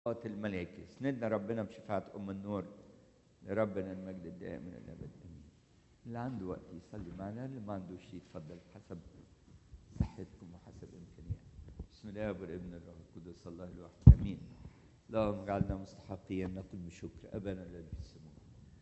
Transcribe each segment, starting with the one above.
الملائكة. سندنا ربنا بشفاعة أم النور لربنا المجد الدائم من الأبد آمين. اللي عنده وقت يصلي معنا، اللي ما عندوش يتفضل حسب صحتكم وحسب إمكانياتكم. بسم الله والابن والروح القدس الله الواحد آمين. اللهم اجعلنا مستحقين نقول بشكر أبانا الذي في السماء،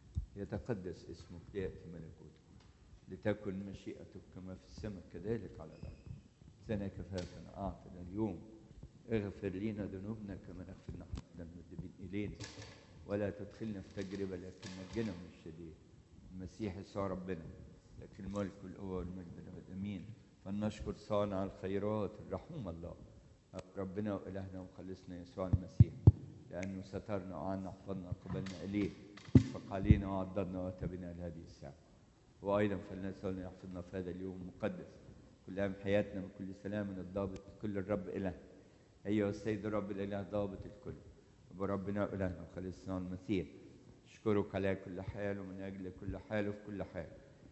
يتقدس اسمك، ليأتي ملكوتك، لتكن مشيئتك كما في السماء كذلك على الأرض. زنا كفافنا أعطنا اليوم، اغفر لنا ذنوبنا كما نغفر نحن المذنبين إلينا، ولا تدخلنا في تجربة لكن نجنا من الشرير. المسيح يسوع ربنا لكن الملك والقوة والمجد والأبد آمين. فلنشكر صانع الخيرات الرحوم الله ربنا وإلهنا ومخلصنا يسوع المسيح، لأنه سترنا وعنا حفظنا قبلنا إليه، شفق علينا وعضدنا وتبنا لهذه الساعة. وأيضا فلنسألنا يحفظنا في هذا اليوم المقدس كل أيام حياتنا من كل سلام من الضابط كل الرب إله. أيها السيد الرب الإله ضابط الكل، وربنا وإلهنا وخلصنا المسيح، أشكرك على كل حال ومن أجل كل حال وفي كل حال.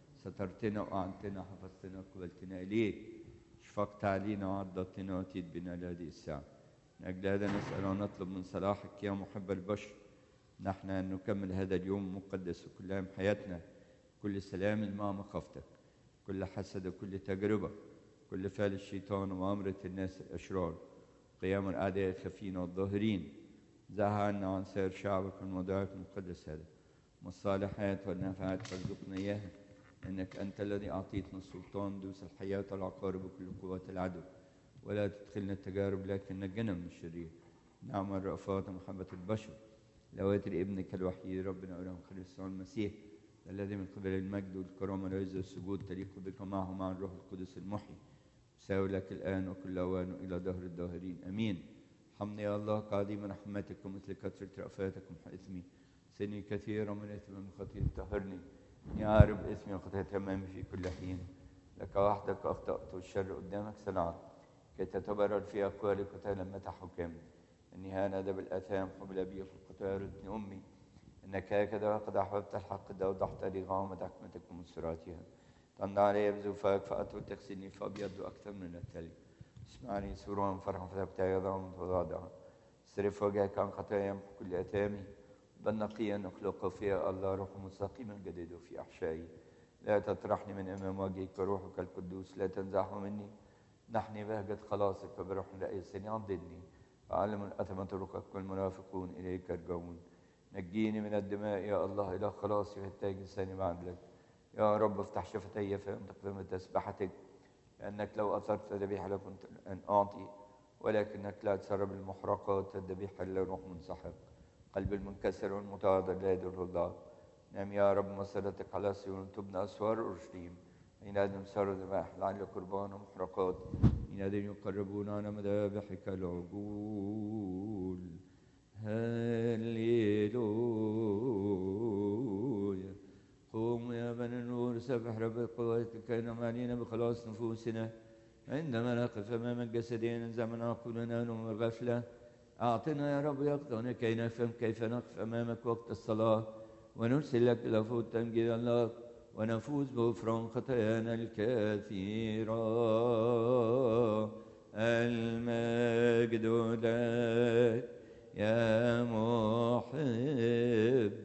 سترتنا وأعنتنا، حفظتنا وقبلتنا إليك، شفقت علينا وعضدتنا وأتيت بنا لهذه الساعة. من أجل هذا نسأل ونطلب من صلاحك يا محب البشر نحن أن نكمل هذا اليوم المقدس وكل أيام حياتنا كل سلام مع مخافتك، كل حسد وكل تجربة، كل فعل الشيطان ومؤامرة الناس الأشرار، قيام الأعداء الخفين والظاهرين. زعها عنا وعن سائر شعبك الموضوعات المقدس هذا والصالحات والنافعات فارزقنا إياها، إنك أنت الذي أعطيتنا السلطان دوس الحياة والعقارب وكل قوات العدو، ولا تدخلنا التجارب لكن نجنا من الشرير. نعم الرأفات ومحبة البشر لواتر ابنك الوحيد ربنا وإله خليصنا المسيح، الذي من قبل المجد والكرامة والعز والسجود تليق بك معه مع الروح القدس المحيي، ساوي لك الآن وكل أوان إلى دهر الداهرين آمين. حمد يا الله كعظيم رحمتك ومثل كثرة رأفاتك ومحى إثمي، سني كثيرا من إثم من خطيئة طهرني، إني أعرف إثمي وخطيئة أمامي في كل حين. لك وحدك أخطأت والشر قدامك صنعت، كي تتبرر في أقوالك وتلمت حكامي. إني هانذا بالآثام قبل أبي في القطار ابن أمي، إنك هكذا قد أحببت الحق وضحت لي غامة حكمتك ومسراتها. تمضى علي بزوفك فأطول تغسلني فأبيض أكثر من الثلج. اسمعني سرورا فرحا فتبتعي ضعما وضعضعا. صرف وجهك عن خطايا كل أثامي، بل نقيا أخلق فيها الله روح مستقيما جديد في أحشائي. لا تطرحني من أمام وجهك وروحك القدوس لا تنزعه مني. نحني بهجة خلاصك فبروح رئيسني عضدني، أعلم الأثم طرقك والمنافقون إليك يرجعون. نجيني من الدماء يا الله إلى خلاصي وهتاج لساني بعدلك. يا رب افتح شفتي فأنطق بتسبحتك، لأنك لو أثرت ذبيحة لكنت أن أعطي، ولكنك لا تسرب المحرقات الذبيحة إلا روح منسحق. قلب المنكسر والمتواضع لا يدره الله. نعم يا رب مسيرتك على صيون تبنى أسوار أورشليم، حينئذ صاروا ذبائح لعل قربان ومحرقات، حينئذ يقربون على مذابحك العجول. هللويا. قوموا يا بني النور سبح رب قوتك كي علينا بخلاص نفوسنا. عندما نقف أمام الجسدين ننزع من عقولنا نوم الغفلة. أعطنا يا رب يقظة كي نفهم كيف نقف أمامك وقت الصلاة، ونرسل لك لفوت تمجيد الله، ونفوز بغفران خطايانا الكثيرة. المجد لك يا محب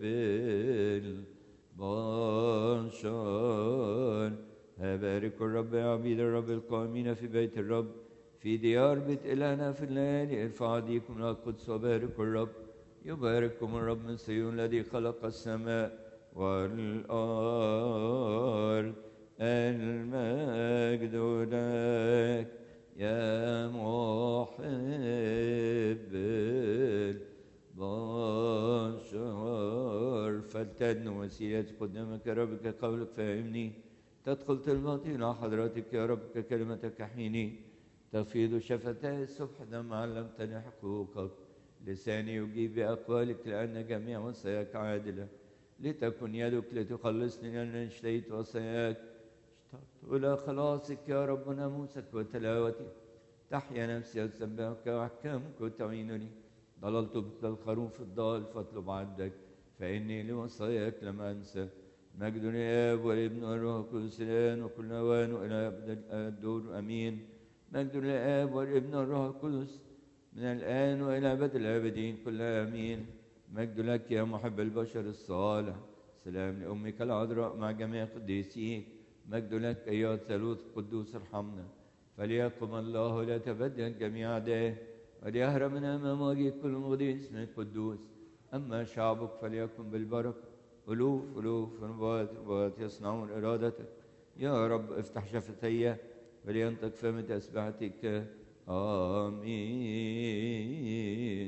البشر. بارك الرب يا عبيد الرب القائمين في بيت الرب في ديار بيت إلهنا في الليالي. ارفعوا أيديكم إلى القدس وباركوا الرب. يبارككم الرب من صهيون الذي خلق السماء والأرض. المجد لك يا محب البشر. فلتدن وسيلتي قدامك يا رب كقولك فهمني. تدخل طلباتي إلى حضرتك يا رب ككلمتك حيني. تفيض شفتي الصبح دم علمتني حقوقك. لساني يجيب بأقوالك لأن جميع وصاياك عادلة. لتكن يدك لتخلصني لأن اشتهيت وصاياك. اشتقت إلى خلاصك يا رب ناموسك وتلاوتي. تحيا نفسي وتسبحك وأحكامك وتعينني. ضللت مثل الخروف الضال فاطلب عبدك، فإني لوصاياك لم أنسى. مجد للآب والابن والروح القدس الآن وكل أوان وإلى أبد الدور آمين. مجد للآب والابن والروح القدس من الآن وإلى أبد الآبدين كلها آمين. مجد لك يا محب البشر الصالح. سلام لأمك العذراء مع جميع قديسيك. مجد لك أيها الثالوث القدوس ارحمنا. فليقم الله لا تبدل جميع أعدائه وليهرب من أمام وجهك كل مغضي اسمك القدوس. أما شعبك فليكن بالبركة. ألوف ألوف ونبات ربات يصنعون إرادتك. يا رب افتح شفتي ولينطق فم تسبحتك. آمين.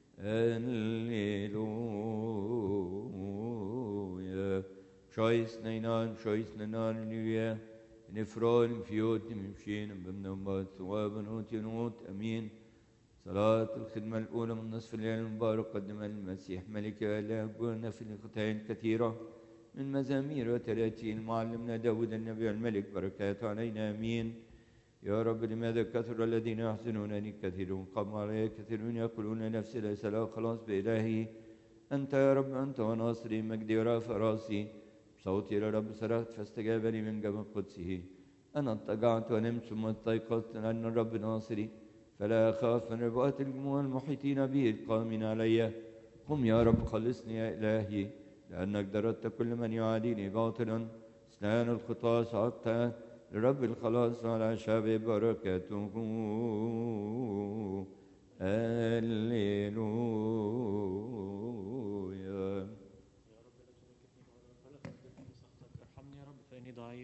Halleluja. Scheußnen Halleluja. نفران فيوت ممشين بمنومات ثواب نوت ينوت أمين. صلاة الخدمة الأولى من نصف الليل المبارك قدم المسيح ملك الله قلنا في القطعين كثيرة من مزامير وتراتيل معلمنا داود النبي الملك بركاته علينا أمين. يا رب لماذا كثر الذين يحزنونني كثيرون قام علي كثيرون يقولون نفسي ليس له خلاص بإلهي. أنت يا رب أنت وناصري مجدي ورافع راسي. بصوتي إلى رب صرخت فاستجاب لي من جبل قدسه. أنا اضطجعت ونمت ثم استيقظت لأن الرب ناصري فلا أخاف من ربوات الجموع المحيطين بي القائمين علي. قم يا رب خلصني يا إلهي لأنك دردت كل من يعاديني باطلا. اسنان الخطاة صعدت لرب الخلاص على شعبه بركاته. هللويا. يا رب لا تمكنني بغضبك ولا ترددني بسخطك. ارحمني يا رب فإني ضعيف.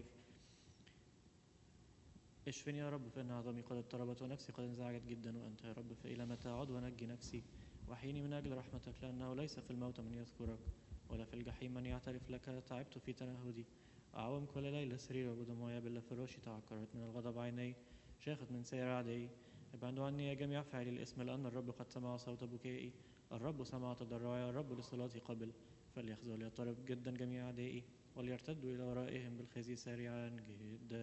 اشفني يا رب فإن عظامي قد اضطربت ونفسي قد انزعجت جدا. وأنت يا رب فإلى متى أعد ونجي نفسي؟ وحيني من أجل رحمتك لأنه ليس في الموت من يذكرك ولا في الجحيم من يعترف لك. تعبت في تنهدي أعوم كل ليلة سرير وبدموعي بلا فراشي. تعكرت من الغضب عيني شاخت من سير أعدائي. ابعدوا عني يا جميع فاعلي الاسم لأن الرب قد سمع صوت بكائي. الرب سمع تضرعي. الرب لصلاتي قبل. فليخزوا وليضطرب جدا جميع أعدائي وليرتدوا إلى ورائهم بالخزي سريعا جدا.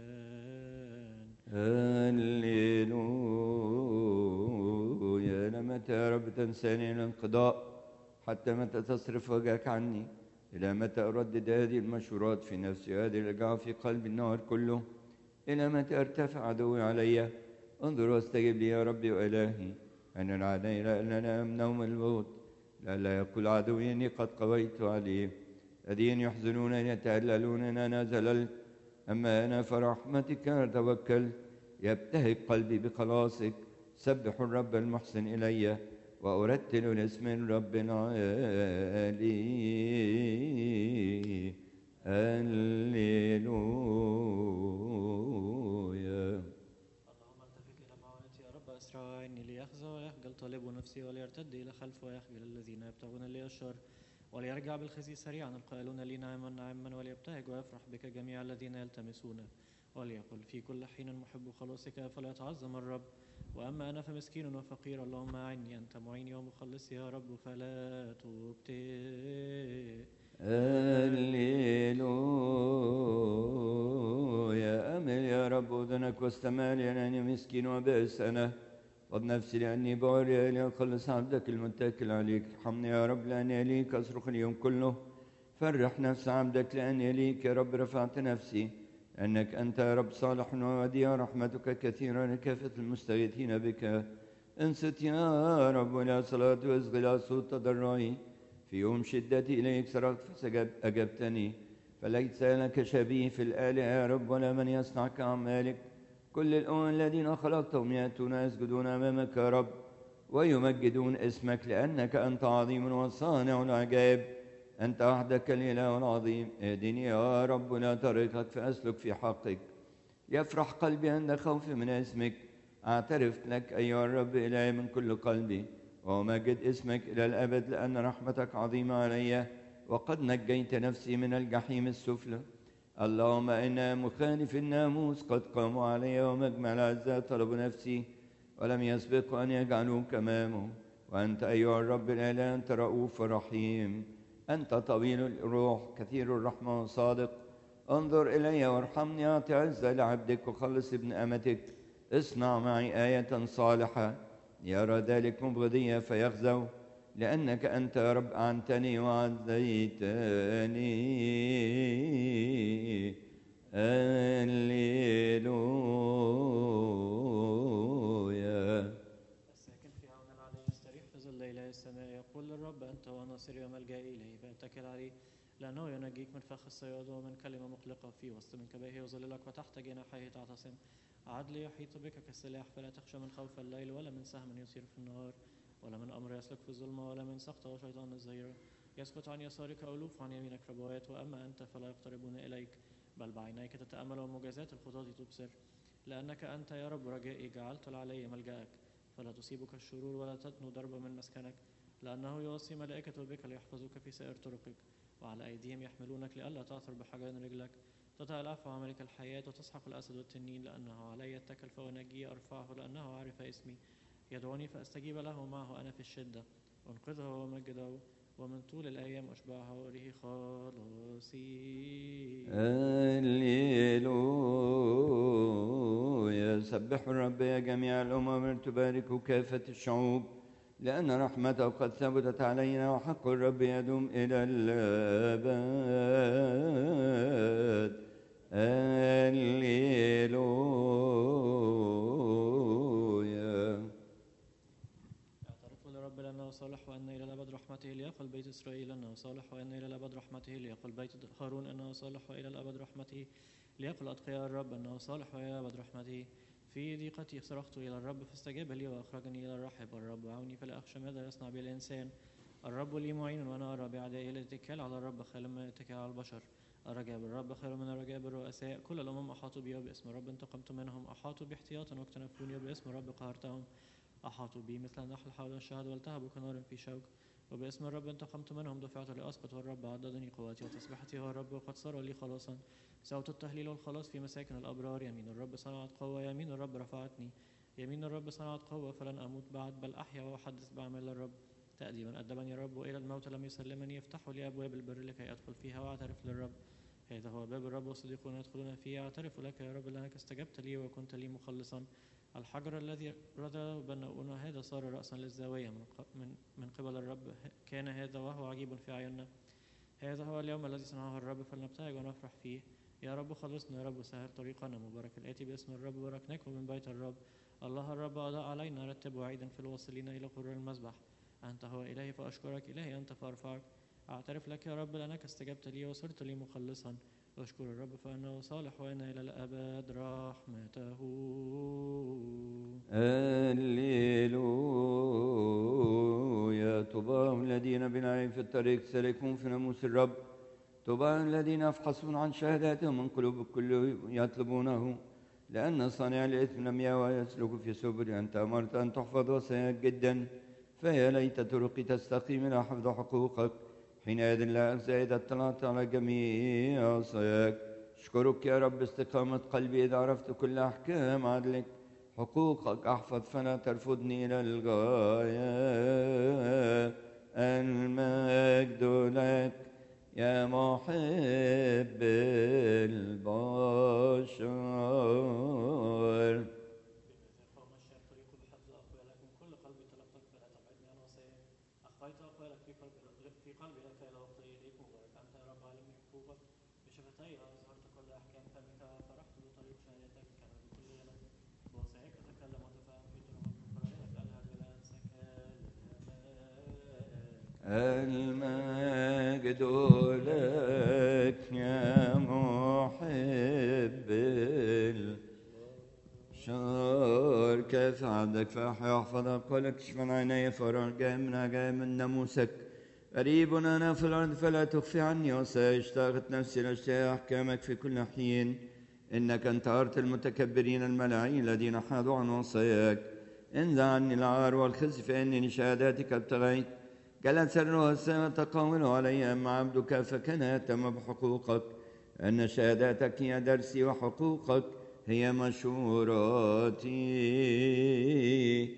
هللويا. لمتى يا رب تنساني الانقضاء؟ حتى متى تصرف وجهك عني؟ إلى متى أردد هذه المشورات في نفسي هذه الإرجاع في قلب النهار كله؟ إلى متى ارتفع عدوي علي؟ انظر واستجب لي يا ربي وإلهي. أن العدي لأننا من نوم الموت لئلا يقول عدوي إني قد قويت عليه. الذين يحزنون يتهللون إن أنا زللت أما أنا فرحمتك أتوكل. يبتهج قلبي بخلاصك. سبح الرب المحسن إلي وأرتل اسم الرب العالي. هللويا. اللهم التفت إلى معونتي يا رب. أسرع عني ليخزى ويخجل طالب نفسي وليرتد إلى خلف ويخجل الذين يبتغون لي الشر. وليرجع بالخزي سريعا القائلون لي نعما نعما. وليبتهج ويفرح بك جميع الذين يلتمسونه. وليقل في كل حين محب خلاصك فليتعظم الرب. وأما أنا فمسكين وفقير. اللهم أعني أنت معيني ومخلصي يا رب فلا تبتئ. هللويا. أمل يا رب أذنك واستمع لأنني مسكين وبئس أنا. خذ نفسي لأني بعري لأخلص عبدك المتكل عليك. ارحمني يا رب لأني إليك أصرخ اليوم كله. فرح نفس عبدك لأني إليك يا رب رفعت نفسي. لأنك أنت يا رب صالح ووديع رحمتك كثيرة لكافة المستغيثين بك. انصت يا رب ولا صلاة واصغ صوت تضرعي. في يوم شدتي إليك صرخت فأجبتني. فليس لك شبيه في الآلهة يا رب ولا من يصنع كأعمالك. كل الأمم الذين خلقتهم يأتون يسجدون أمامك يا رب ويمجدون اسمك لأنك أنت عظيم وصانع العجائب. أنت وحدك الإله العظيم. اهدني يا رب لا طريقك فأسلك في حقك. يفرح قلبي عند خوف من اسمك. أعترف لك أيها الرب إلهي من كل قلبي وأمجد اسمك إلى الأبد لأن رحمتك عظيمة علي وقد نجيت نفسي من الجحيم السفلى. اللهم إن مخالف الناموس قد قاموا علي ومجمع الأعزاء طلبوا نفسي ولم يسبقوا أن يجعلوك أمامه. وأنت أيها الرب الإله أنت رؤوف رحيم. أنت طويل الروح كثير الرحمة وصادق. انظر إلي وارحمني. أعطي عزة لعبدك وخلص ابن أمتك. اصنع معي آية صالحة يرى ذلك مبغضية فيخزوا لأنك أنت يا رب أعنتني وعزيتني. هللويا. الساكن في عون قل للرب أنت وناصري وملجئي إليه فاتكل عليه، لأنه ينجيك من فخ الصياد ومن كلمة مقلقة في وسط منكبيه يظللك وتحت جناحيه تعتصم. عدل يحيط بك كالسلاح، فلا تخشى من خوف الليل ولا من سهم يصير في النهار ولا من أمر يسلك في الظلمة ولا من سقط وشيطان الزهيرة. يسقط عن يسارك ألوف وعن يمينك ربوات، وأما أنت فلا يقتربون إليك، بل بعينيك تتأمل ومجازات الخطاة تبصر. لأنك أنت يا رب رجائي، جعلت العلي ملجأك، فلا تصيبك الشرور ولا تدنو ضربة من مسكنك. لأنه يوصي ملائكته بك ليحفظوك في سائر طرقك، وعلى أيديهم يحملونك لئلا تعثر بحجر رجلك. تطأ العفو عملك الحياة وتسحق الأسد والتنين. لأنه علي اتكل فأنجيه، أرفعه لأنه عرف اسمي. يدعوني فأستجيب له، معه أنا في الشدة أنقذه وأمجده، ومن طول الأيام أشبعه وأريه خلاصي. هللويا. سبحوا الرب يا جميع الأمم، تباركوا كافة الشعوب، لأن رحمته قد ثبتت علينا، وحق الرب يدوم إلى الأبد. هللويا. اعترفوا لرب لأنه صالح وأن إلى الأبد رحمته، ليقل بيت إسرائيل أنه صالح وأن إلى الأبد رحمته، ليقل بيت هارون أنه صالح وإلى الأبد رحمته، ليقل أتقياء الرب أنه صالح وإلى الأبد رحمته. في ضيقتي صرخت إلى الرب فاستجاب لي وأخرجني إلى الرحب. الرب عوني فلا أخشى ماذا يصنع بي الإنسان. الرب لي معين وأنا أرى بأعدائي. الاتكال على الرب خير من الاتكال على البشر. الرجاء بالرب خير من الرجاء بالرؤساء. كل الأمم أحاطوا بي وباسم الرب انتقمت منهم، أحاطوا بي احتياطا واكتنفوني وباسم الرب قهرتهم. أحاطوا بي مثل النحل حول الشهد والتهبوا كنار في شوك، وباسم الرب انتقمت منهم. دفعت لأسقط والرب عضدني قوتي، وتسبحتي هو الرب وقد صار لي خلاصا. صوت التهليل والخلاص في مساكن الأبرار. يمين الرب صنعت قوة، يمين الرب رفعتني. يمين الرب صنعت قوة فلن أموت بعد، بل أحيا وأحدث بأعمال الرب. تأديبا أدبني الرب وإلى الموت لم يسلمني. افتحوا لي أبواب البر لكي أدخل فيها وأعترف للرب. هذا هو باب الرب وصديقون يدخلون فيه. أعترف لك يا رب لأنك استجبت لي وكنت لي مخلصا. الحجر الذي رضى بناؤون هذا صار رأسا للزاوية من قبل الرب. كان هذا وهو عجيب في أعيننا. هذا هو اليوم الذي صنعه الرب، فلنبتهج ونفرح فيه. يا رب خلصنا، يا رب سهل طريقنا. مبارك الآتي باسم الرب، باركناكم من بيت الرب. الله الرب أضاء علينا، رتب عيدا في الواصلين إلى قرون المسبح. أنت هو إلهي فأشكرك، إلهي أنت فأرفعك. أعترف لك يا رب لأنك استجبت لي وصرت لي مخلصا. أشكر الرب فإنه صالح وإن إلى الأبد رحمته. هللويا. طوبى الذين بنعيم في الطريق سلكون في ناموس الرب. طوبى الذين يفحصون عن شهاداتهم من قلوب الكل يطلبونه، لأن صانع الإثم لم يسلك في سبل. أنت أمرت أن تحفظ وصاياك جدا، فيا ليت طرقي تستقيم إلى حفظ حقوقك. حينئذ لا أخزى إذا اطلعت على جميع وصاياك. أشكرك يا رب استقامة قلبي إذا عرفت كل أحكام عدلك. حقوقك أحفظ فلا ترفضني إلى الغاية. المجد لك يا محب البشر. فمشى الطريق بحفظ أقوالك. من كل قلبي طلبتك فلا تبعدني عن وصاياك. أخفيت أقوالك في قلبي لكي لا أخطئ إليك. مبارك أنت يا رب علمني حقوقك. بشفتي أظهرت كل أحكام فمك، فرحت بطريق شهادتك. كما بكل يدك بوصاياك أتكلم وأتفهم في طرقك. من فرائضك ألهج ولا أنسى كلامك. المجد لك يا محب البشر. كيف عبدك فأحيا أحفظ أقوالك. اشف عن عيني فرجاء من عجائب من ناموسك. قريب أنا في الأرض فلا تخفي عني وصايا. اشتاقت نفسي لأشياء أحكامك في كل حين. إنك انتهرت المتكبرين الملاعين الذين حادوا عن وصاياك. انزع عني العار والخزي فإني لشهاداتك ابتغيت. جلس الرؤساء تقاولوا علي، أما عبدك فكان يهتم بحقوقك. أن شهاداتك هي درسي وحقوقك هي مشوراتي.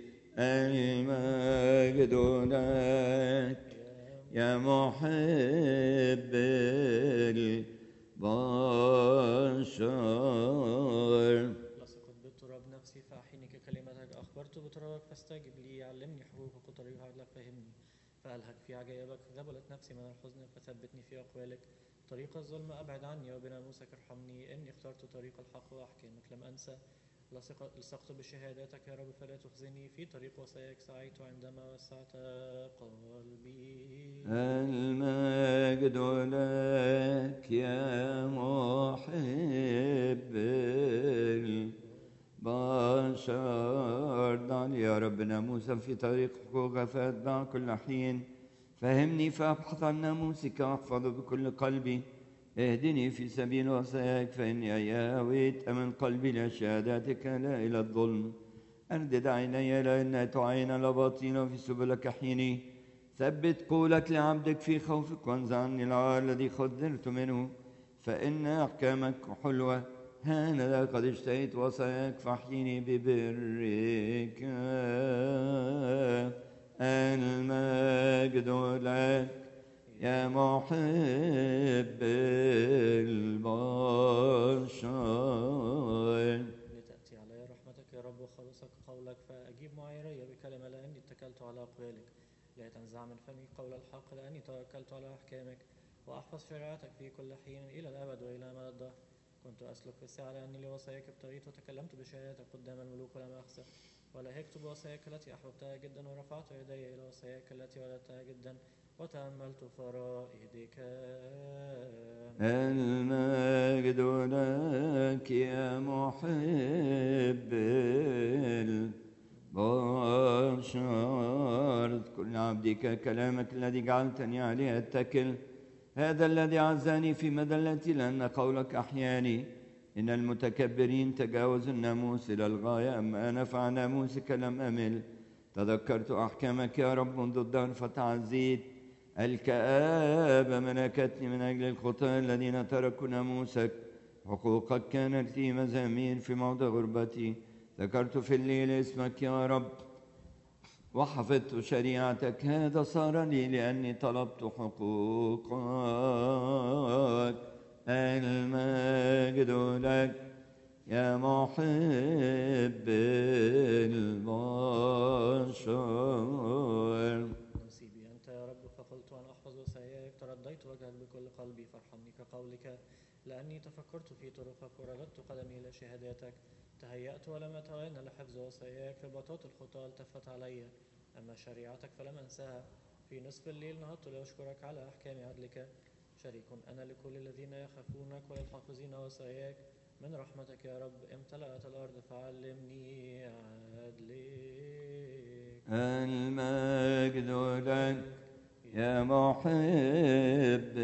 المجد لك يا محب البشر. لصقت بالتراب نفسي فأحيني ككلمتك. أخبرت بترابك فاستجب لي. علمني حقوقك وطريق عدلك فهمني. فألهج في عجائبك. ذبلت نفسي من الحزن فثبتني في أقوالك. طريق الظلم أبعد عني وبناموسك ارحمني. إني اخترت طريق الحق وأحكامك لم أنسى. لصقت بشهاداتك يا رب فلا تخزني، في طريق وصاياك سعيت عندما وسعت قلبي. المجد لك يا محب البشر. ضل يا رب ناموسا في طريق حقوقك فأتبع كل حين. فهمني فأبحث عن ناموسك وأحفظه بكل قلبي. اهدني في سبيل وصاياك فإني هويت من قلبي لشهاداتك لا إلى الظلم. أردد عيني لأن تعين لباطين في سبلك حيني. ثبت قولك لعبدك في خوفك وانزع عني العار الذي خذرت منه. فإن أحكامك حلوة هانذا قد اشتهيت وصاياك فاحيني ببرك. المجد لك يا محب البشر. لتأتي علي رحمتك يا رب وخلصك قولك، فأجيب معيري بكلمة لأني اتكلت على أقوالك. لا تنزع من فمي قول الحق لأني توكلت على أحكامك. وأحفظ شريعتك في كل حين إلى الأبد وإلى مدى الدهر. كنت أسلك في الساعة لأني لوصاياك ابتغيت، وتكلمت بشهادتك قدام الملوك ولم أخسر. ولهجت بوصاياك التي أحببتها جدا، ورفعت يدي إلى وصاياك التي ولدتها جدا، وتأملت فرائدك. المجد لك يا محب البشر. اذكر لعبدك كلامك الذي جعلتني عليه أتكل. هذا الذي عزاني في مدلتي لأن قولك أحياني. إن المتكبرين تجاوزوا الناموس إلى الغاية، أما أنا فعن ناموسك لم أمل. تذكرت أحكامك يا رب منذ الدهر فتعزيت. الكآبة ملكتني من أجل الخطاة الذين تركوا ناموسك. حقوقك كانت لي مزامير في موضع غربتي. ذكرت في الليل اسمك يا رب وحفظت شريعتك. هذا صار لي لأني طلبت حقوقك. المجد لك يا محب البشر. نصيبي أنت يا رب، فقلت أن أحفظ وصاياك. ترديت وجهك بكل قلبي، فارحمني كقولك. لأني تفكرت في طرقك ورددت قدمي إلى شهاداتك. تهيأت ولم أتوانى لحفظ وصاياك، رباطات الخطى التفت علي. أما شريعتك فلم أنساها. في نصف الليل نهضت لأشكرك على أحكام عدلك. شريك أنا لكل الذين يخافونك والحافظين وصاياك. من رحمتك يا رب امتلأت الأرض، فعلمني عدلك. المجد لك يا محب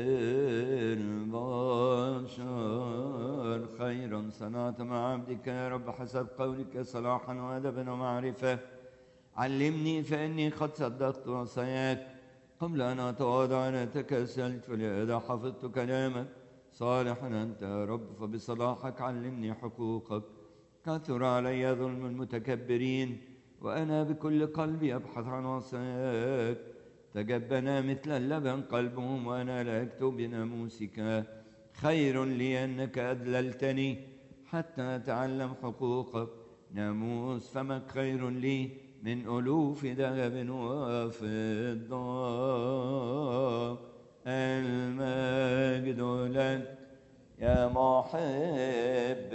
البشر. خيرا صنعت مع عبدك يا رب حسب قولك، صلاحا وأدبا ومعرفة. علمني فإني قد صدقت وصاياك. قبل أن أتواضع أنا تكسلت، فلهذا حفظت كلامك. صالحا أنت يا رب، فبصلاحك علمني حقوقك. كثر علي ظلم المتكبرين، وأنا بكل قلبي أبحث عن وصاياك. تجبنا مثل اللبن قلبهم، وأنا لا أكتب بناموسك. خير لي أنك أذللتني حتى أتعلم حقوقك. ناموس فمك خير لي من ألوف ذهب وفضة. المجد لك يا محب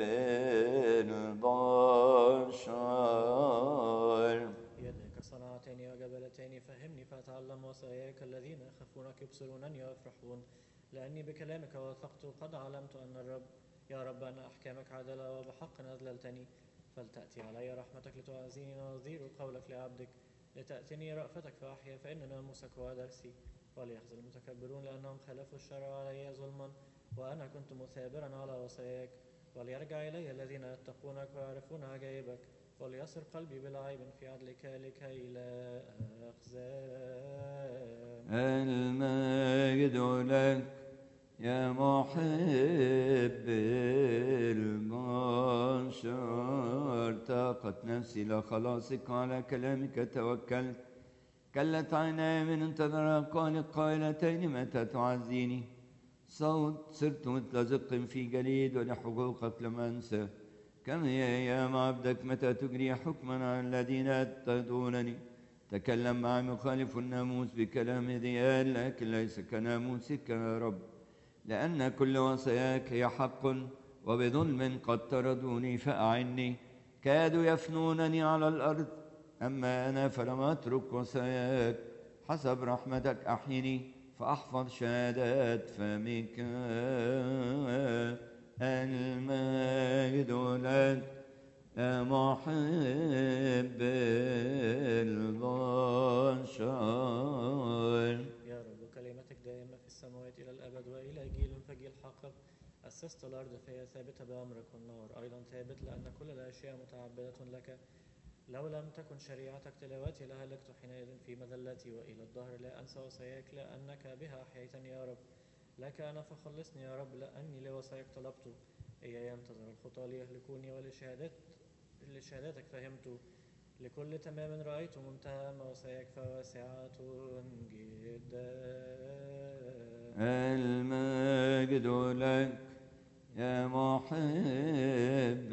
البشر. يديك صنعتني وجبلتني، فهمني فأتعلم وصاياك. الذين يخافونك يبصرونني ويفرحون، لأني بكلامك وثقت. قد علمت أن الرب يا رب أن أحكامك عادلة، وبحق أذللتني. فلتأتي علي رحمتك لتعزيني، نظير قولك لعبدك. لتأتني رأفتك فأحيا، فإن ناموسك هو درسي. وليخزى المتكبرون لأنهم خالفوا الشرع علي ظلما، وأنا كنت مثابرا على وصاياك. وليرجع إلي الذين يتقونك ويعرفون عجائبك، وليصر قلبي بلا عيب في عدلك لكي لا أخزى. المجد لك يا محب البشر. طاقت نفسي لخلاصك، على كلامك توكلت. كلت عيناي من انتظر أقوال القائلتين متى تعزيني. صرت مثل زق في جليد، ولحقوقك لم أنسى. كم هي أيام عبدك متى تجري حكما على الذين يتقدونني. تكلم مع مخالف الناموس بكلام ذيال، لكن ليس كناموسك يا رب. لأن كل وصاياك هي حق، وبظلم قد طردوني فأعني. كادوا يفنونني على الأرض، أما أنا فلم أترك وصاياك. حسب رحمتك أحيني فأحفظ شهادات فمك. المجد لك يا محب البشر. يا رب كلمتك دائمة في السماوات إلى الأبد وإلى جيل فجيل حقق. أسست الأرض فهي ثابتة بأمرك، والنار أيضا ثابت لأن كل الأشياء متعبدة لك. لو لم تكن شريعتك تلاوتي لهلكت حينئذ في مذلتي، وإلى الدهر لا أنسى وصاياك لأنك بها أحييتني يا رب. لك أنا فخلصني يا رب، لأني لوصاياك طلبت. إياي ينتظر الخطى ليهلكوني، ولشهاداتك فهمت. لكل تمام رأيت منتهى، أما وصاياك فواسعة جدا. المجد لك يا محب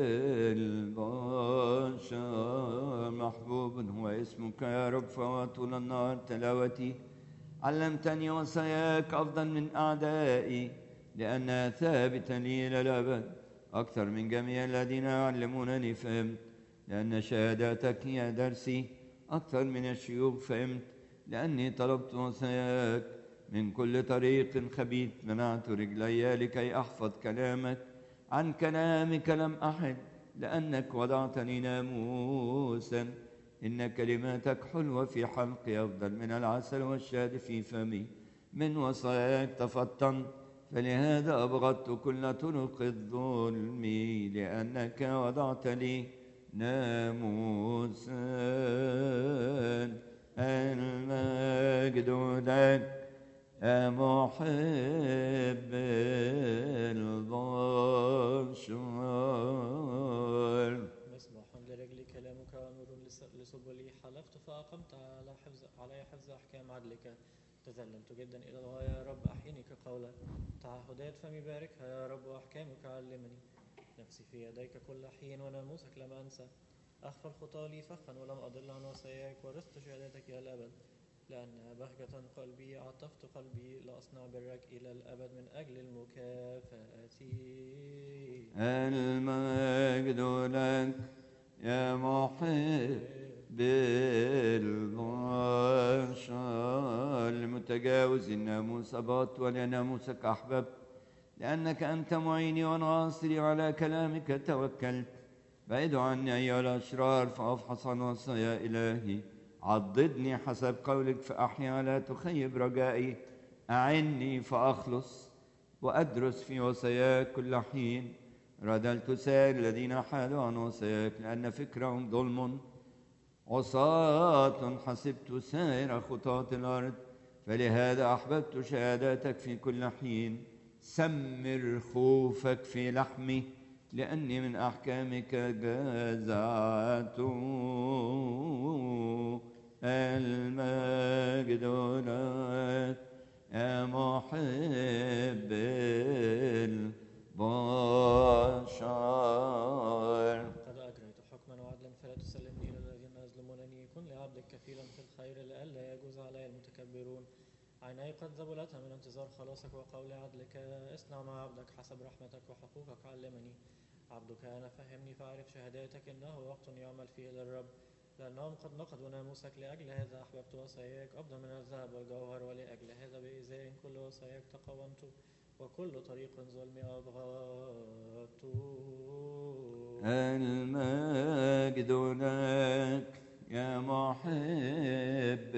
البشر. محبوب هو اسمك يا رب، فطول النهار تلاوتي. علمتني وصاياك أفضل من أعدائي، لأنها ثابتة لي إلى الأبد أكثر من جميع الذين يعلمونني. فهمت لأن شهاداتك هي درسي، أكثر من الشيوخ فهمت لأني طلبت وصاياك. من كل طريق خبيث منعت رجلي لكي أحفظ كلامك. عن كلامك لم أحد، لأنك وضعتني ناموسا. إن كلماتك حلوة في حلقي، أفضل من العسل والشهد في فمي. من وصاياك تفطنت، فلهذا أبغضت كل طرق الظلم، لأنك وضعت لي ناموسا. المجد لك يا محب البشر. مصباح لرجلي كلامك ونور لسبلي. حلفت فأقمت علي حفظ أحكام عدلك. تذللت جدا إلى الغاية يا رب، أحيني كقولك. تعهدات فمي باركها يا رب، وأحكامك علمني. نفسي في يديك كل حين، وناموسك لم أنسى. أخفى الخطى لي فخا، ولم أضل عن وصاياك. ورثت شهادتك إلى الأبد، لأنها بهجة قلبي. عطفت قلبي لأصنع برك إلى الأبد من أجل المكافأة. المجد لك يا محب البشر. المتجاوز الناموس أبغضت، ولناموسك أحببت. لأنك أنت معيني وناصري، على كلامك توكلت. بعدوا عني أيها الأشرار، فأفحص عن وصايا إلهي. عضدني حسب قولك فأحيا، لا تخيب رجائي. أعني فأخلص، وأدرس في وصاياك كل حين. ردلت سائر الذين حالوا عن وصاياك، لأن فكرهم ظلم. عصاة حسبت سائر خطاة الأرض، فلهذا أحببت شهاداتك في كل حين. سمر خوفك في لحمي، لأني من أحكامك جزعت. المجد لك يا محب البشر. قد أجريت حكما وعدلا، فلا تسلمني إلى الذين يظلمونني. كن لعبدك كفيلا في الخير، لئلا يجوز علي المتكبرون. عيني قد ذبلتها من انتظار خلاصك وقول عدلك. اصنع مع عبدك حسب رحمتك، وحقوقك علمني. عبدك أنا فهمني، فأعرف شهاداتك. إنه وقت يعمل فيه للرب، لأنهم قد نقضوا ناموسك. لأجل هذا أحببت وصاياك أفضل من الذهب والجوهر، ولأجل هذا بإزاء كل وصاياك تقاومت، وكل طريق ظلم أبغضت. المجد لك يا محب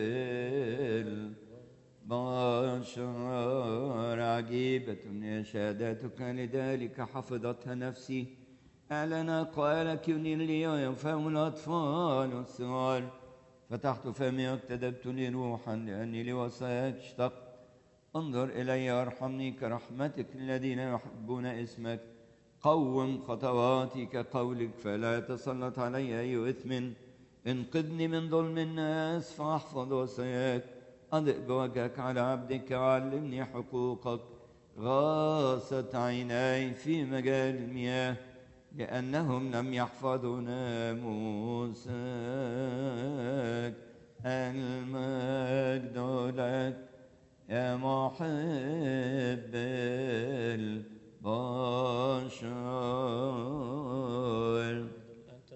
البشر. عجيبة هي شهادتك، لذلك حفظتها نفسي. أعلن قالك ينير لي ويفهم الأطفال والصغار. فتحت فمي واكتدبت لي روحا، لأني لوصاياك اشتقت. انظر إلي وارحمني كرحمتك الذين يحبون اسمك. قوم خطواتي كقولك، فلا يتسلط علي أي إثم. انقذني من ظلم الناس فاحفظ وصاياك. أضئ بوجهك على عبدك، وعلمني حقوقك. غاصت عيناي في مجال المياه، لأنهم لم يحفظوا ناموسك. المجد لك يا محب البشر. أنت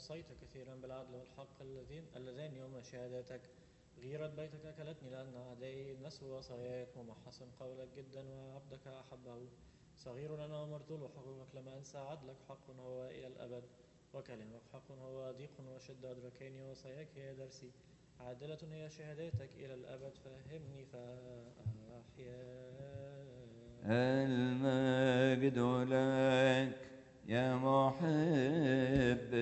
أوصيت كثيرا بالعدل والحق اللذان يوم شهادتك. غيرة بيتك أكلتني لأن أعدائي نسوا وصاياك. ومحسن قولك جدا وعبدك أحبه. صغير أنا ومرذول حقوقك لما أنسى. عدلك حق هو إلى الأبد وكلامك حق هو ضيق وشد أدركاني. وصاياك هي درسي عادلة هي شهاداتك إلى الأبد. فهمني فأحيا. المجد لك يا محب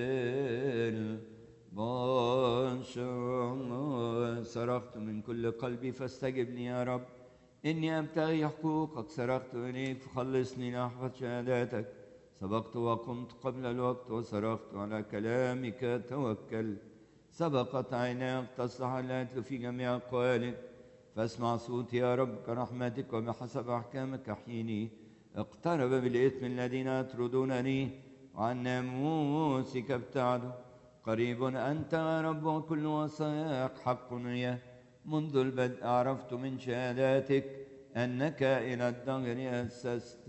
البشر. صرخت من كل قلبي فاستجب لي يا رب. إني أبتغي حقوقك. صرخت إليك فخلصني لأحفظ شهاداتك. سبقت وقمت قبل الوقت وصرخت على كلامك توكلت. سبقت عيناك تصلح ألا أتلو في جميع أقوالك. فاسمع صوتي يا رب كرحمتك وبحسب أحكامك أحيني. اقترب بالإثم الذين يطردونني وعن ناموسك ابتعدوا. قريب أنت يا رب وكل وصاياك حق هي. منذ البدء عرفت من شهاداتك أنك إلى الدهر أسست.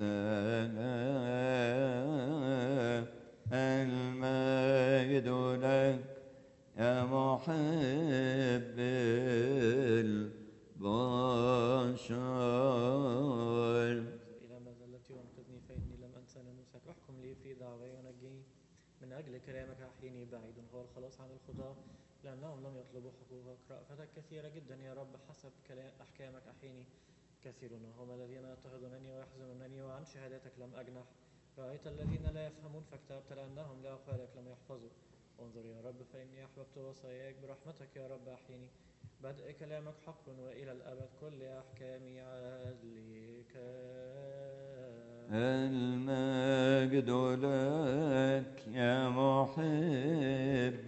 المجد لك يا محب البشر. إلى مذلتي وانقذني فإني لم أنسى ناموسك. احكم لي في دعواي ونجني من أجل كلامك أحيني. بعيد هو الخلاص عن الخطاة لأنهم لم يطلبوا حقوقك. رأفتك كثيرة جدا يا رب حسب أحكامك أحيني. كثيرون هم الذين يضطهدونني ويحزنونني وعن شهاداتك لم أجنح. رأيت الذين لا يفهمون فاكتبت لأنهم لأقوالك لم يحفظوا. انظر يا رب فإني أحببت وصاياك. برحمتك يا رب أحيني. بدء كلامك حق وإلى الأبد كل أحكامي عدلك. المجد لك يا محب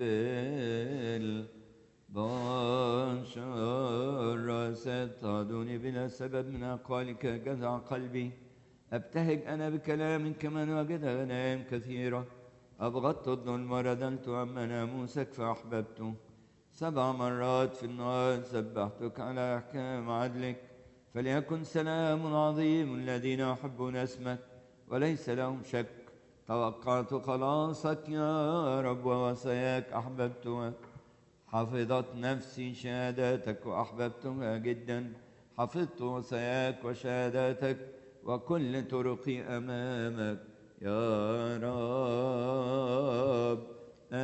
البشر. ستعدوني بلا سبب من أقوالك جزع قلبي. أبتهج أنا بكلام كمن وجد غنائم كثيرة. أبغضت الظلم وردلت أما ناموسك فأحببته. 7 مرات في النهار سبحتك على أحكام عدلك. فليكن سلام عظيم الذين يحبون اسمك وليس لهم شك. توقعت خلاصك يا رب ووصاياك أحببتها. حفظت نفسي شهاداتك وأحببتها جدا. حفظت وصاياك وشهاداتك وكل طرقي أمامك يا رب.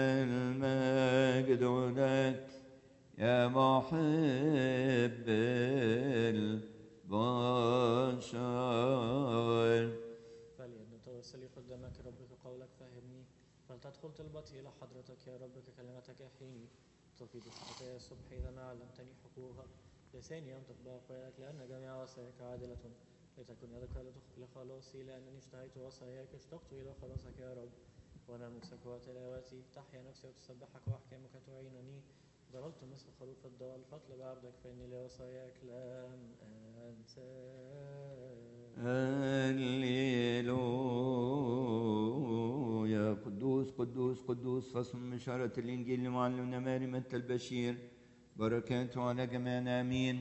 المجد لك يا محب البشر. فليدن توسلي قدامك رب كقولك فهمني. فلتدخل طلبتي إلى حضرتك يا رب ككلمتك أحيني. تفيد صحتي الصبح إذا ما علمتني حقوقك. لساني ينطق بأقوالك لأن جميع وصاياك عادلة. لتكن يدك لخلاصي لأنني اشتهيت وصاياك. اشتقت إلى خلاصك يا رب وناموسك وتلاوتي. تحيا نفسي وتسبحك وأحكامك تعينني. ضللت مثل خروف الضال فاطلب عبدك فإني لوصاياك لم أنسى. هللويا. قدوس قدوس قدوس. فصل من بشارة الإنجيل لمعلمنا ماري متى البشير. بركاته على جميعنا آمين.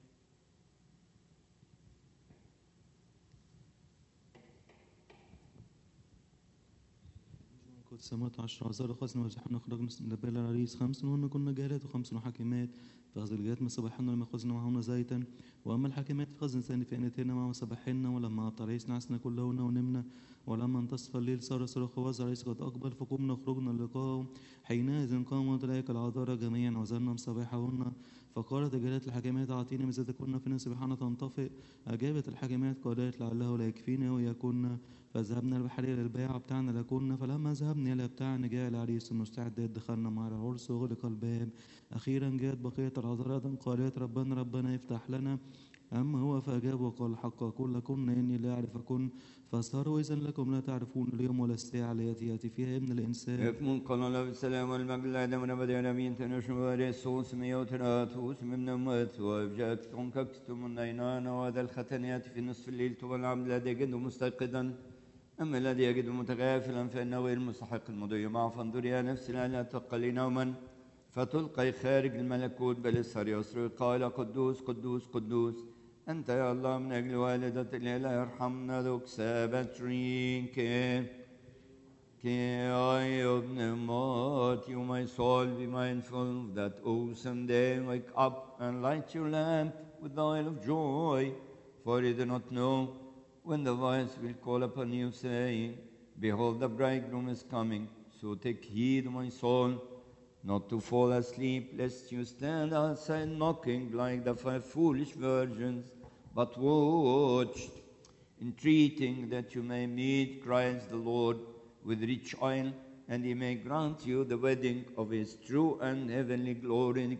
كنت سمعت 10 عذار خزن وزحنا خرجنا نبال العريس 5 وهن كنا جارات و5 حاكمات. فأخذ الجارات مصابيحنا لما خزنا معهن زيتا. وأما الحاكمات فخزن ثاني في أنتهن مع مصابيحن. ولما أبطأ العريس نعسنا كلهن ونمنا. ولما انتصف الليل صار صراخ ووزع العريس قد أقبل. فقمنا خرجنا لقاءه. حينئذ قامت أولئك العذارى جميعا وزلنا مصابيحهن. فقالت الجارات الحاكمات أعطينا مزادكن فإن صبيحنا تنطفئ. أجابت الحاكمات قالت لعله لا يكفينا ويكن. فذهبنا البحرية للبيع بتاعنا لكنا. فلما ذهبنا إلى بتاعنا جاء العريس المستعدات. دخلنا مع العرس وغلق الباب. أخيرا جاءت بقية العذراء قالت ربنا افتح لنا. أما هو فأجاب وقال الحق أقول لكن إني لا أعرفكن. فصاروا إذن لكم لا تعرفون اليوم ولا الساعة التي يأتي فيها ابن الإنسان. يكمن قال الله بالسلام والمجد لآدم ونبدأ نبيين تنشن ورسوس ميوتراتوس من نمت وابجاكتم ككتم النينان. وهذا الختن يأتي في نصف الليل طوى العبد الذي يجد مستيقظا. أما الذي يجد متغافلا فإنه غير مستحق المضي معه. فانظر يا نفسي لا تقلي نوما فتلقي خارج الملكوت بل اسهر يسر. قال قدوس قدوس قدوس أنت يا الله من أجل والدة الإله ارحمنا. ذوك سابت رينك You, my soul, be mindful of that awesome day. Wake up and light your lamp with the oil of joy, for you do not know when the voice will call upon you, saying, Behold, the bridegroom is coming. So take heed, my soul, not to fall asleep, lest you stand outside knocking like the 5 foolish virgins, but watch, entreating that you may meet Christ the Lord with rich oil, and he may grant you the wedding of his true and heavenly glory.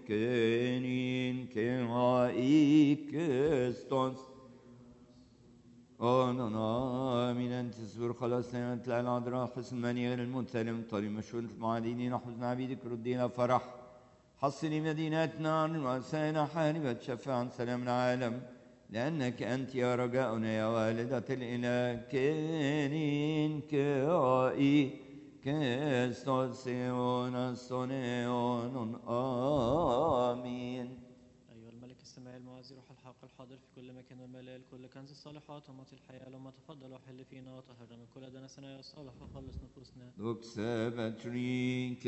آمين. أن تسبر خلاصنا تلاقي العذراء حسن مني غير المتلم طريق مشهور معادينين حزن عبيدك ردينا فرح حصني مدينتنا عن رؤسائنا حاربة شفاعا سلام العالم لأنك أنت يا رجاؤنا يا والدة الإله كينين كائي كستوسيون سونيون آمين. أيها الملك السماعي المعزي روح الحق الحاضر في كل مكان والملائكة كل كنز الصالحات ومعطي الحياة لما تفضل وحل فينا وطهرنا من كل دنسنا يا صالح وخلص نفوسنا. دوكسابتريك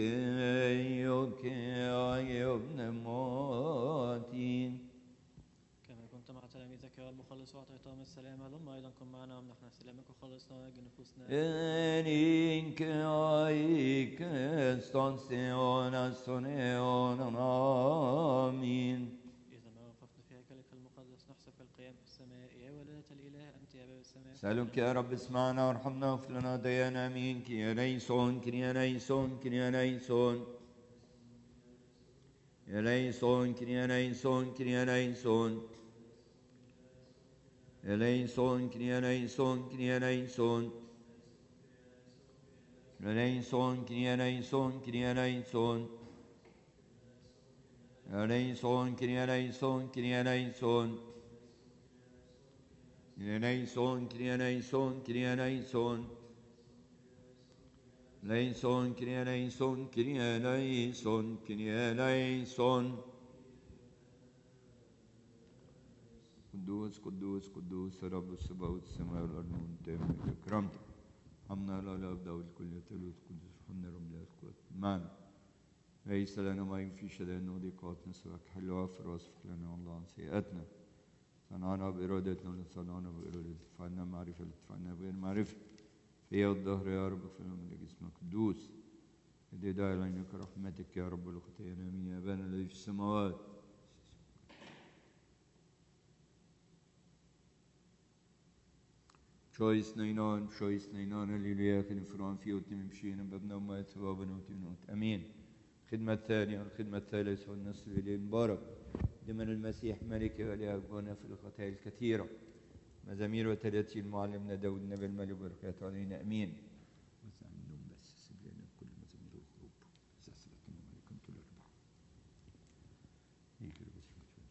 يا ابن موتين كما كنت مع تلاميذك يا المخلص وأعطيتهم السلام هلما أيضا كن معنا وامنحنا سلامك وخلصنا ونجي نفوسنا. إنك أيك استنسيون سنيون آمين. إذا ما وقفنا في هيكلك المقدس نحسب القيام في السماء يا والدة الإله أنت يا باب السماء. سألك يا رب اسمعنا وارحمنا واغفر لنا ديانا آمين. كي ليسون كي ليسون كي ليسون كي ليسون كي ليسون كي ليسون Eleison, Kyrie eleison, Kyrie eleison. Eleison, Kyrie eleison, Kyrie eleison. Eleison, Kyrie eleison, Kyrie eleison. Eleison, Kyrie eleison, Kyrie eleison. Eleison, Kyrie eleison, Kyrie eleison, Kyrie eleison. قدوس قدوس قدوس رب السماوات والسماء والارض منتهى كرامتك حمنا لا لا ابدا والكل يتلوث قدوس حمنا رب لا القوات معنا ليس لنا ما ينفي شدائد وضيقات نسواك حل وافر واصفح لنا والله عن سيئاتنا صنعنا بارادتنا ولا صنعنا بارادتنا دفعنا معرفه دفعنا بغير معرفه في الظهر يا رب في الملك اسمك قدوس ادي داعي لك رحمتك يا رب الخطايا امين يا ابانا الذي في السماوات. Choice نينان هللويا خدمة فرعون في وتم مشينا بابنا وما ثوابنا وتمنوت أمين. الخدمة الثانية والخدمة الثالثة والنصر إليه المبارك دمن المسيح ملك وليأبونا في الخطايا الكثيرة مزامير وتراتيل معلمنا داود النبي الملك بركاته علينا أمين. وسع النوم بس سيب لنا كل مزامير والخروب سلسلتنا ملكا طول الأربعة هيك بس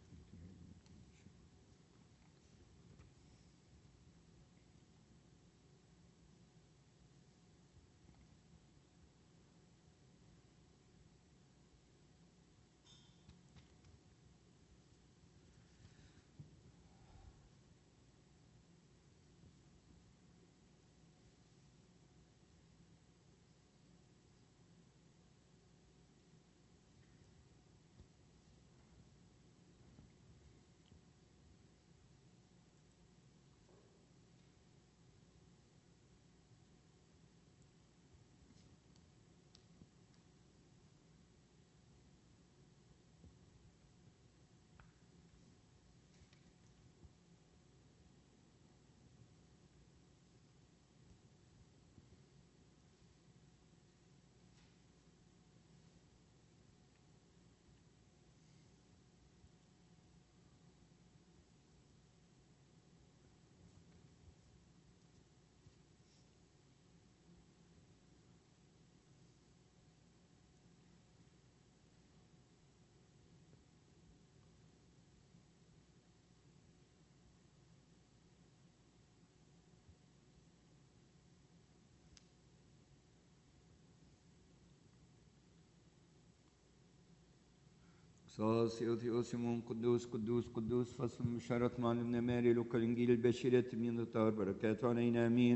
سيوثيوسيمون قدوس قدوس قدوس فصل بشارة معلمنا ماري لوكا الإنجيل البشيرة من الطهر بركاته علينا آمين.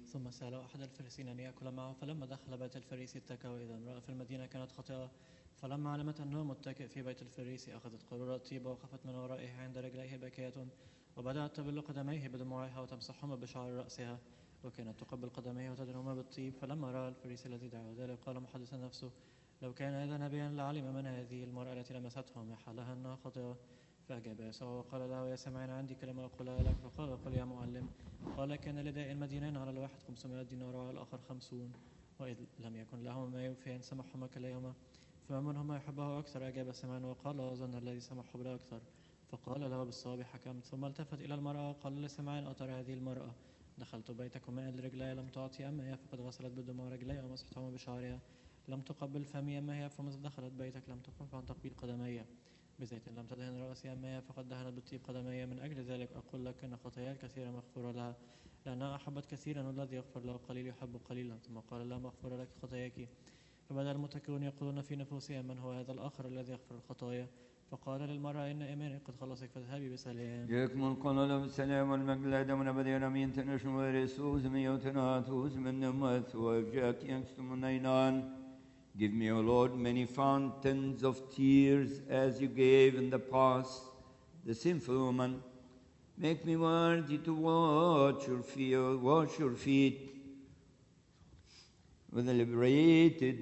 ثم سأله أحد الفريسيين أن يأكل معه، فلما دخل بيت الفريسي اتكى، وإذا امرأة في المدينة كانت خاطئة، فلما علمت أنه متكئ في بيت الفريسي أخذت قارورة طيبة وقفت من ورائه عند رجليه باكية، وبدأت تبل قدميه بدموعها وتمسحهما بشعر رأسها، وكانت تقبل قدميه وتدهنهما بالطيب. فلما رأى الفريسي الذي دعا ذلك قال محدثا نفسه: لو كان هذا نبيا لعلم من هذه المرأة التي لمسته ما حالها أنها خاطئة. فأجاب يسوع وقال له: يا سمعان، عندي كلمة أقولها لك. فقال: قل يا معلم. قال: كان لداء المدينان على الواحد 500 دينار وعلى الآخر 50، وإذ لم يكن لهما ما يوفيان سمحهما كليهما. فما منهما يحبه أكثر؟ أجاب سمعان وقال: أظن الذي سمحه بلا أكثر. فقال له: بالصواب حكمت. ثم التفت إلى المرأة وقال لسمعان: أترى هذه المرأة؟ دخلت بيتك وماء لرجلي لم تعطي، أما هي فقد غسلت بدموع رجلي ومسحتهما بشعرها. لم تقبل فمي، أما هي فمذ دخلت بيتك لم تكف عن تقبيل قدمي. بزيت لم تدهن رأسي، أما هي فقد دهنت بالطيب قدمي. من أجل ذلك أقول لك أن خطاياها الكثيرة مغفورة لها، لأنها أحبت كثيرا، والذي يغفر له قليل يحب قليلا. ثم قال لها: مغفورة لك خطاياك. فبدأ المتكئون يقولون في نفوسهم: من هو هذا الآخر الذي يغفر الخطايا؟ فقال للمرأة: إن إيمانك قد خلصك، فاذهبي بسلام. يكمل قول بالسلام والمجد لدم نبدي رمين تنشم ورسوز من يوتناتوز من نمث وجاك ينكستم نينان. Give me, O Lord, many fountains of tears as you gave in the past the sinful woman. Make me worthy to wash your feet, which liberated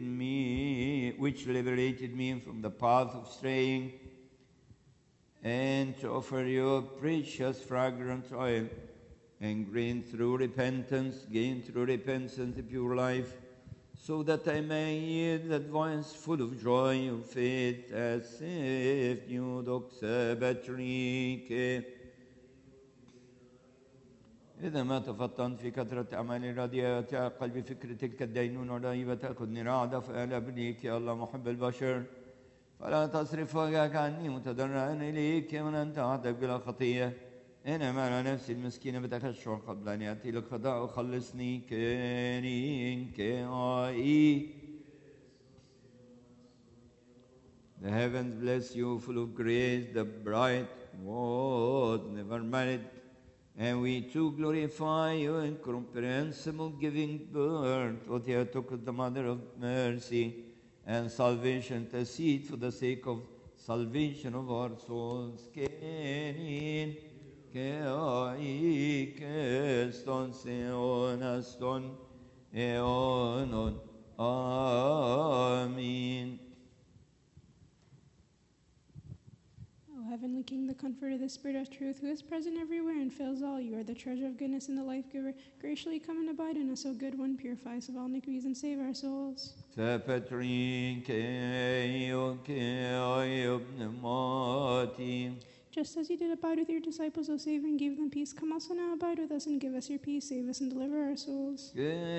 me from the path of straying, and to offer you a precious fragrant oil, and gain through repentance the pure life, so that I may hear that voice full of joy of faith, as if new doxa batrike. إذا ما تفطنت في كثرة أعمال الرديئة قلبي فكرتك الدينون والرهيبة تأخذني رعدة، فألا بنيك يا الله محب البشر، فلا تصرف وجهك عني متضرعا إليك، من أنت وحدك بلا خطية. إنما على نفسي المسكينة بتخشع قبل أن يأتي القضاء وخلصني. كرين كآي. The heavens bless you, full of grace. The bride was never married, and we too glorify you, incomprehensible, giving birth. O Theotokos, the mother of mercy and salvation, intercede for the sake of salvation of our souls. Kenin Keai Keston Seon Aston Eonon. Amen. Heavenly King, the Comforter, the Spirit of Truth, who is present everywhere and fills all, you are the treasure of goodness and the life-giver. Graciously come and abide in us, O good one, purify us of all iniquities and save our souls. Just as you did abide with your disciples, O Savior, and gave them peace, come also now abide with us and give us your peace, save us and deliver our souls.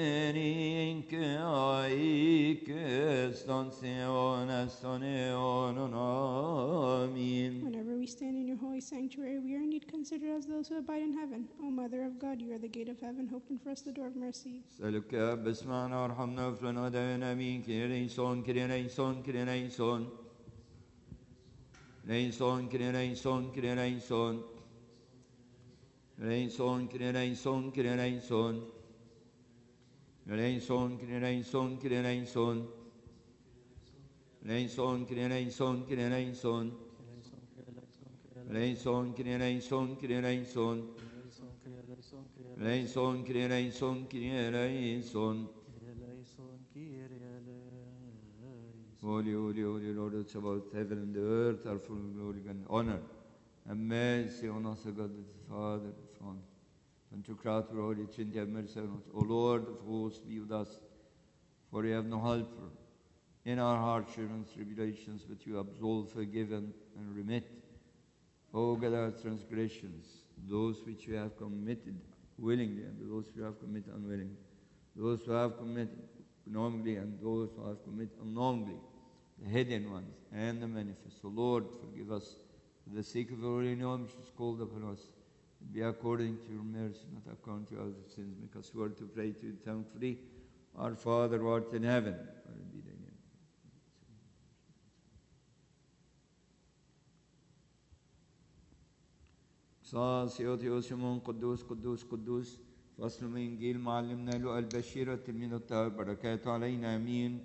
Whenever we stand in your holy sanctuary, we are indeed considered as those who abide in heaven. O Mother of God, you are the gate of heaven, open for us the door of mercy. سألك يا أب اسمعنا وارحمنا واغفر لنا ودعنا آمين. كرينيسون كرينيسون كرينيسون Reison, Reison, Reison. Reison, Reison, Reison. Reison, Reison, Reison. Reison, Reison, Reison. Reison, Reison, Reison. Reison, Reison, Reison. Holy, holy, holy Lord of Sabaoth, heaven and the earth are full of glory and honor. Have mercy on us, O God, the Father, the Son, and to crowd through Holy Trinity, have mercy on us. O Lord of hosts, be with us, for we have no helper in our hardships and tribulations, but you absolve, forgive, and remit. O God, our transgressions, those which we have committed willingly, and those who have committed unwillingly, those who have committed knowingly, and those who have committed unknowingly, the hidden ones and the manifest. So Lord, forgive us for the sake of your holy name which is called upon us. Be according to your mercy, not according to our sins. Make us worthy to pray to you thankfully. Our Father who art in heaven, hallowed be thy name. Saos Yot Yosimon Kudus Kudus Kudus. فصل من إنجيل معلمنا لوقا البشير التلميذ الطاهر بركاته علينا آمين.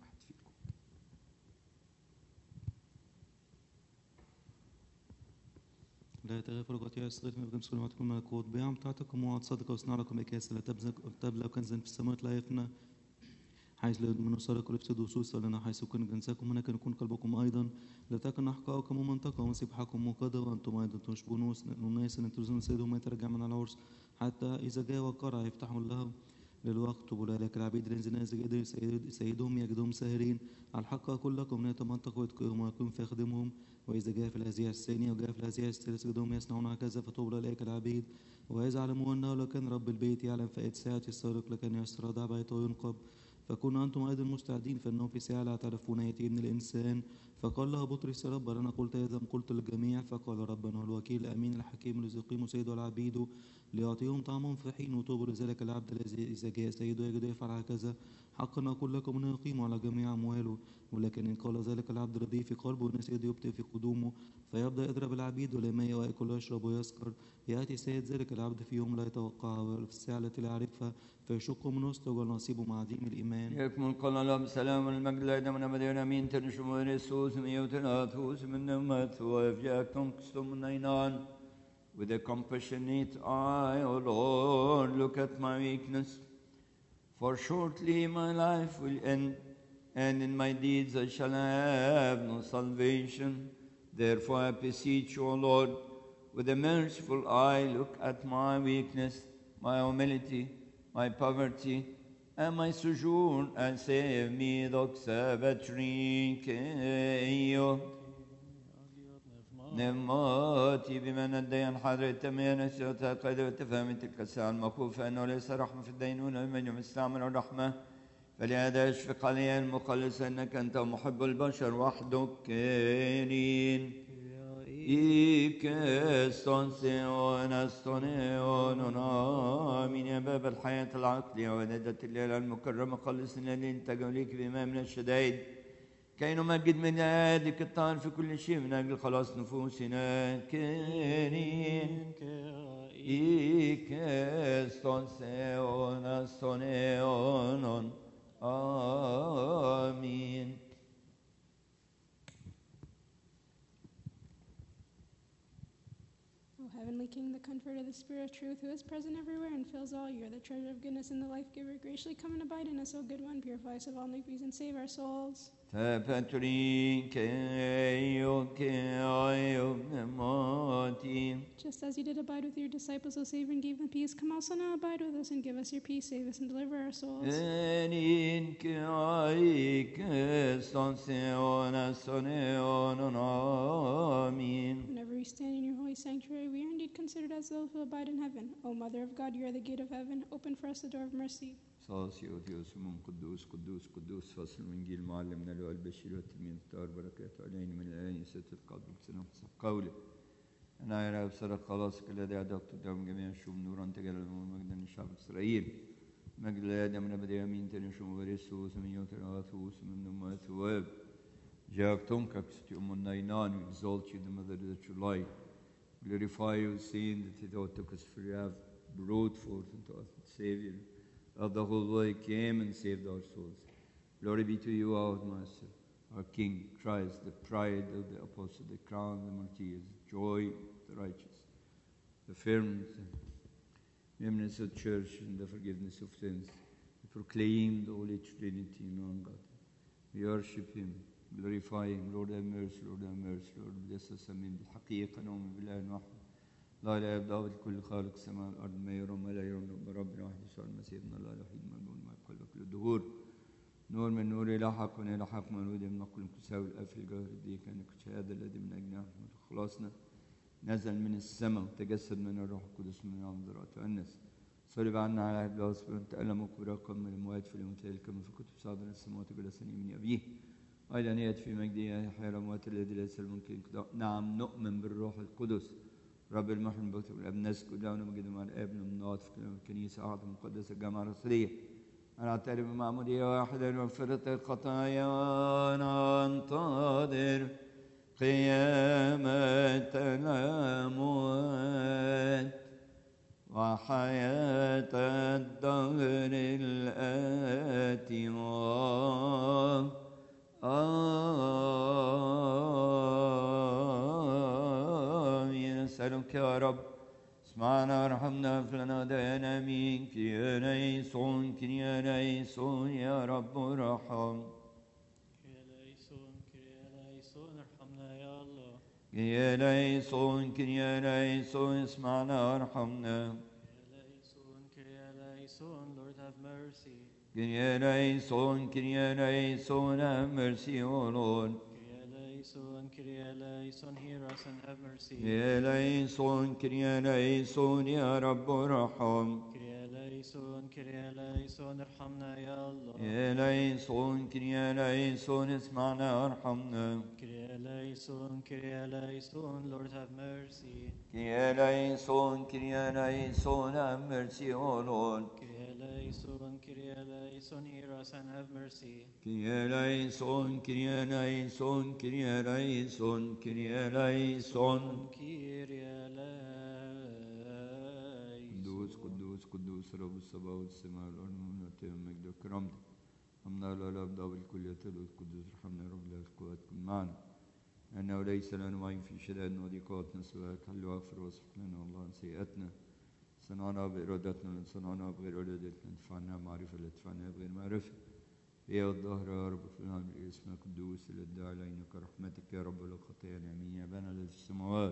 لا تغفر قطيع الصغير من الجنس ولمعتكم الملكوت بيعم تعتكم وعد صدقة واصنع لكم أكياس لا تبلى كنزا في السماوات لا يفنى حيث لا يؤمن سرق ولفسد وسوس لنا حيث كن جنسكم هناك يكون قلبكم أيضا لا تكن أحقاءكم ومنطقة ومسيبحكم وقدر وأنتم أيضا تشبهون الناس أن تلزمون سيدهم يترجع من العرس حتى إذا جاء وقرع يفتحوا له للوقت ولاك العبيد الذين سيدهم يجدهم ساهرين الحق أقول لكم لا يتمنطق ويتقيهم ويكون فيخدمهم وإذا جاء في الهزيع الثانية وجاء في الهزيع الثالث يجدهم يصنعون هكذا فتوب أولئك العبيد وإذا علموا أنه لو كان رب البيت يعلم فائد ساعة السارق لكان يسترضع بيته وينقب فكونوا أنتم أيضا مستعدين فإنه في ساعة لا تعرفون يأتي ابن الإنسان فقال له بطرس يا رب أنا قلت إذا قلت للجميع فقال ربنا هو الوكيل الأمين الحكيم الذي يقيم سيده العبيد ليعطيهم طعامهم في حين وطوبوا لذلك العبد الذي إذا جاء سيده يجد يفعل هكذا حقا أقول لكم أنه يقيم على جميع أمواله ولكن إن قال ذلك العبد الذي في قلبه أن سيده يبطئ في قدومه فيبدأ يضرب العبيد ولما ويأكل ويشرب ويسكر يأتي سيد ذلك العبد في يوم لا يتوقعها وفي الساعة التي لا يعرفها فيشق من وسطه ونصيبه مع عديم الإيمان. يكمل قال الله بسلام المجد لا من أبد أمين تنشم ورسوس ميوتناتوس من نمت ويفجاكم كستم من أينان. With a compassionate eye, O Lord, look at my weakness. For shortly my life will end, and in my deeds I shall have no salvation. Therefore I beseech you, O Lord, with a merciful eye, look at my weakness, my humility, my poverty, and my sojourn, and save me, doxa vetrikeio. نماتي بمن الدين حضر التميين السيوطة قيد وتفهم تلك الساعة المخوفة أنه ليس رحمة في الدينونة من يستعمل الرحمة فلهذا اشفق علي المخلص أنك أنت محب البشر وحدك كيرين إيك استنسيون استنيون آمين يا باب الحياة العقلية وندة الليلة المكرمة خلصنا الذي انتجوا ليك بما من الشدائد كي نمجد من يدك الطاهر في كل شيء من أجل خلاص نفوسنا كيرين إيك استنسيون استنيون آمين. Heavenly King, the comforter, the Spirit of truth, who is present everywhere and fills all, you are the treasure of goodness and the life giver. Graciously come and abide in us, O good one, purify us of all iniquities and save our souls. Just as you did abide with your disciples, O Savior, and gave them peace, come also now abide with us and give us your peace, save us and deliver our souls. Whenever we stand in your holy sanctuary, we are indeed considered as those who abide in heaven. O Mother of God, you are the gate of heaven. Open for us the door of mercy. صاصيوثيوس من قدوس قدوس قدوس فصل من إنجيل معلمنا لوقا البشير والتلميذ الطاهر بركاته علينا من الآن يسد القلب بسلام قولي أنا يا رب سرق خلاصك الذي أعددت دوم جميع الشعوب نورا تجعل مجدا للشعب إسرائيل مجد الآدم من أبد يمين تنشم ورسوس من يوتراثوس من نما ثواب جاك تنككس تؤمن نينان we exalt you the mother that you like glorify you seeing that it all took us for you have brought forth unto us the Savior of the whole world came and saved our souls. Glory be to you, our Master, our King, Christ, the pride of the apostle, the crown of the martyrs, the joy of the righteous, the firmness and firmness of the church and the forgiveness of sins. We proclaim the Holy Trinity in one God. We worship Him, glorify Him. Lord have mercy, Lord have mercy, Lord bless us. Amen. بالحقيقة نؤمن بالله واحد لا إله إلا الله الكل خالق السماء والأرض ما يرى وما لا يرى بربنا واحد يسوع المسيح ابن الله الوحيد المولود مع قلب كل الدهور نور من نور إلى حق من إلى حق مولود من كل تساوي الألف الجوهر دي كان الشهادة الذي من أجلنا خلاصنا نزل من السماء وتجسد من الروح القدس من الأنظار تأنس صلب عنا على عهد الأصبر وتألم وكبر قام من الأموات في اليوم التالي كما في كتب صادر السماوات جلسني من أبيه أيضا يأتي في مجده يحيى الأموات الذي ليس الممكن نعم نؤمن بالروح القدس رب المحن البكتب والأب نسكت له ونمجد مع الآب نمنات في الكنيسة أعظم مقدسة الجامعة الرسولية أنا أعترف بمعمودية واحدة ومغفرة الخطايا وأنا أنتظر قيامة الأموات وحياة الدهر الآتي آمين. نسألك يا رب اسمعنا وارحمنا فلنا دينا منك يا ليسون يا ليسون يا رب ارحم. يا ليسون ارحمنا يا الله. يا ليسون يا ليسون اسمعنا وارحمنا. يا ليسون Lord have mercy. يا ليسون have mercy, O Lord. Kyrie eleison, hear us and have mercy. يا ليسون يا رب ارحم. Kyrie eleison, ارحمنا يا الله. يا ليسون اسمعنا وارحمنا. Kyrie eleison, Lord have mercy. يا ليسون have mercy, O Lord. Kyrie eleison, hear us and have mercy. يا ليسون Kyrie eleison. قدوس قدوس رب السماء والسماء والأرض ونعطيه المجد وكرامته. أمنا لا نبدأ بالكل يتلو القدوس ارحمنا يا رب لا القوات كن معنا. أنه ليس لنا معين في شدائد وضيقات سواك حل واغفر واصفح لنا والله عن سيئاتنا. صنعنا بإرادتنا لن صنعنا بغير إرادتنا. ادفعنا معرفة لا تدفعنا بغير معرفة. يا الظهر يا رب فلنا باسمك قدوس الادعاء لينك رحمتك يا رب لا خطيئة آمين. يا أبانا الذي في السماوات.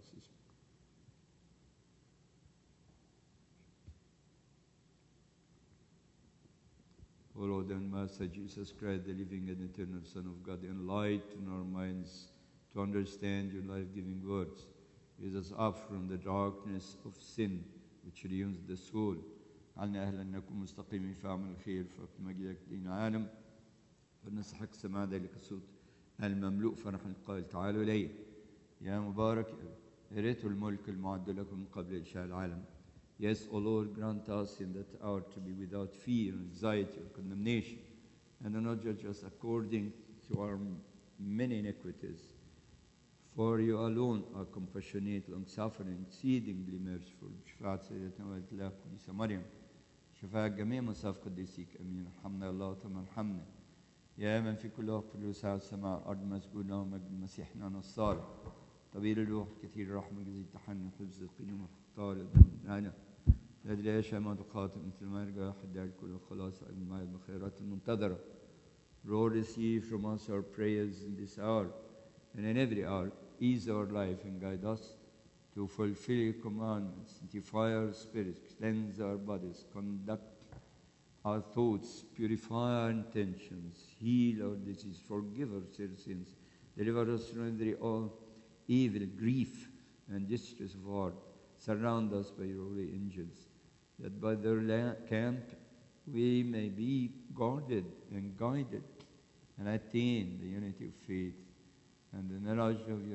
O Lord and Master Jesus Christ, the living and eternal Son of God, enlighten our minds to understand your life-giving words. Raise us up from the darkness of sin which ruins the soul. علنا أهلا نكون مستقيمين في عمل الخير فوق مجدك دين عالم. فلنسحق سماع ذلك الصوت المملوء فرحا القائل تعالوا إلي يا مبارك ارثوا الملك المعد لكم من قبل إنشاء العالم. Yes, O Lord, grant us in that hour to be without fear, anxiety, or condemnation, and do not judge us according to our many iniquities. For you alone are compassionate, long-suffering, exceedingly merciful. بشفاعة سيدتنا ولد الله قديسة مريم. شفاعة جميع مصاف قديسيك أمين. ارحمنا يا الله ثم ارحمنا. يا من في كل وقت في ساعة السماء الأرض مسجود له مجد مسيحنا الصالح. طبيب الروح كثير الرحمة جزيل التحنن حفظ القيوم والخطار أنا الذي لا يشاء ما تقاطع مثل ما يرجع أحد الكل الخلاص المعاد بالخيرات المنتظرة. Lord, receive from us our prayers in this hour and in every hour. Ease our life and guide us to fulfill your commandments. Sanctify our spirits, cleanse our bodies, conduct our thoughts, purify our intentions, heal our disease, forgive our sins, deliver us from every evil, grief, and distress of heart. Surround us by your holy angels, that by their camp we may be guarded and guided and attain the unity of faith and the knowledge of your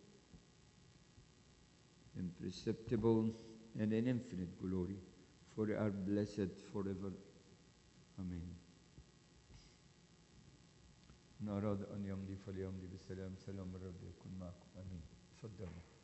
imperceptible and infinite glory. For you are blessed forever. Amen. من أراد أن يمضي فليمضي بالسلام. سلام الرب يكون معكم. آمين. تفضلوا.